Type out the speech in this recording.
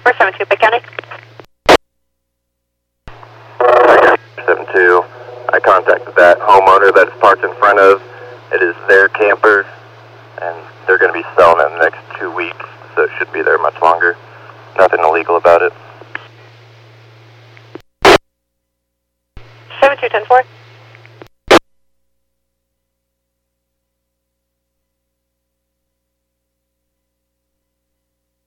472, Pitt County. 72. I contacted that homeowner that is parked in front of. It is their camper, and they're going to be selling it in the next 2 weeks, so it should be there much longer. Nothing illegal about it. 7210-4.